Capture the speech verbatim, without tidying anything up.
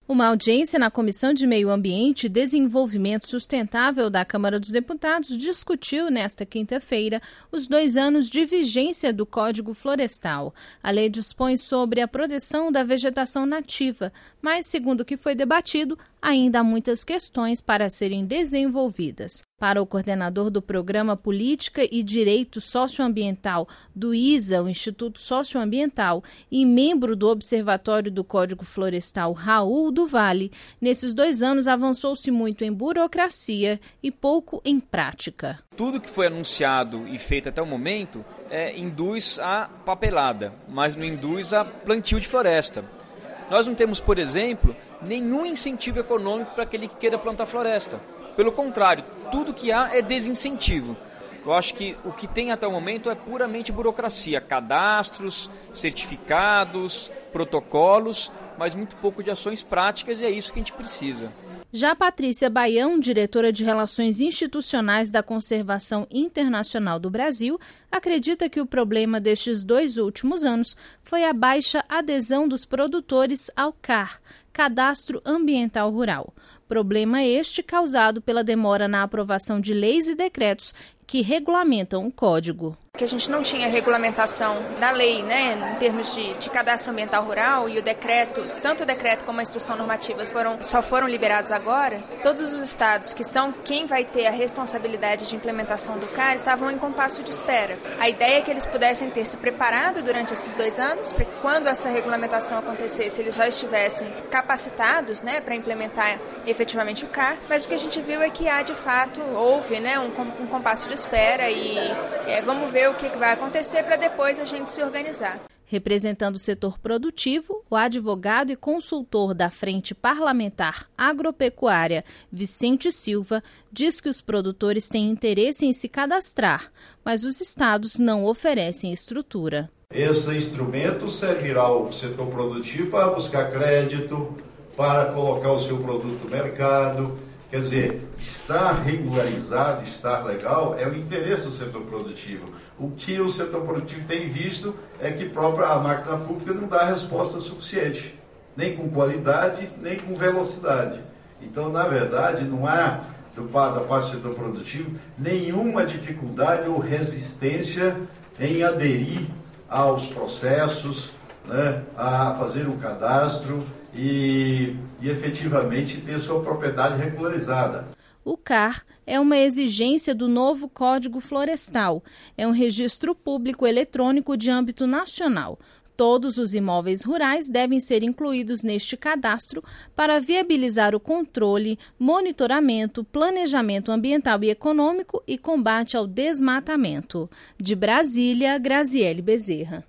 Uma audiência na Comissão de Meio Ambiente e Desenvolvimento Sustentável da Câmara dos Deputados discutiu nesta quinta-feira os dois anos de vigência do Código Florestal. A lei dispõe sobre a proteção da vegetação nativa, mas, segundo o que foi debatido, ainda há muitas questões para serem desenvolvidas. Para o coordenador do Programa Política e Direito Socioambiental do I S A, o Instituto Socioambiental, e membro do Observatório do Código Florestal, Raul do Vale, nesses dois anos avançou-se muito em burocracia e pouco em prática. Tudo que foi anunciado e feito até o momento é, induz a papelada, mas não induz a plantio de floresta. Nós não temos, por exemplo, nenhum incentivo econômico para aquele que queira plantar floresta. Pelo contrário, tudo que há é desincentivo. Eu acho que o que tem até o momento é puramente burocracia, cadastros, certificados, protocolos, mas muito pouco de ações práticas, e é isso que a gente precisa. Já Patrícia Baião, diretora de Relações Institucionais da Conservação Internacional do Brasil, acredita que o problema destes dois últimos anos foi a baixa adesão dos produtores ao C A R, Cadastro Ambiental Rural. Problema este causado pela demora na aprovação de leis e decretos que regulamentam o código. Que a gente não tinha regulamentação da lei, né, em termos de, de cadastro ambiental rural, e o decreto, tanto o decreto como a instrução normativa foram, só foram liberados agora. Todos os estados que são quem vai ter a responsabilidade de implementação do C A R estavam em compasso de espera. A ideia é que eles pudessem ter se preparado durante esses dois anos, para que quando essa regulamentação acontecesse, eles já estivessem capacitados, né, para implementar efetivamente o C A R, mas o que a gente viu é que há, de fato, houve, né, um, um compasso de espera e é, vamos ver o que vai acontecer para depois a gente se organizar. Representando o setor produtivo, o advogado e consultor da Frente Parlamentar Agropecuária, Vicente Silva, diz que os produtores têm interesse em se cadastrar, mas os estados não oferecem estrutura. Esse instrumento servirá ao setor produtivo para buscar crédito, para colocar o seu produto no mercado. Quer dizer, estar regularizado, estar legal, é o interesse do setor produtivo. O que o setor produtivo tem visto é que própria a máquina pública não dá resposta suficiente, nem com qualidade, nem com velocidade. Então, na verdade, não há, do, da parte do setor produtivo, nenhuma dificuldade ou resistência em aderir aos processos, né, a fazer o cadastro, E, e efetivamente ter sua propriedade regularizada. O C A R é uma exigência do novo Código Florestal. É um registro público eletrônico de âmbito nacional. Todos os imóveis rurais devem ser incluídos neste cadastro para viabilizar o controle, monitoramento, planejamento ambiental e econômico e combate ao desmatamento. De Brasília, Graziele Bezerra.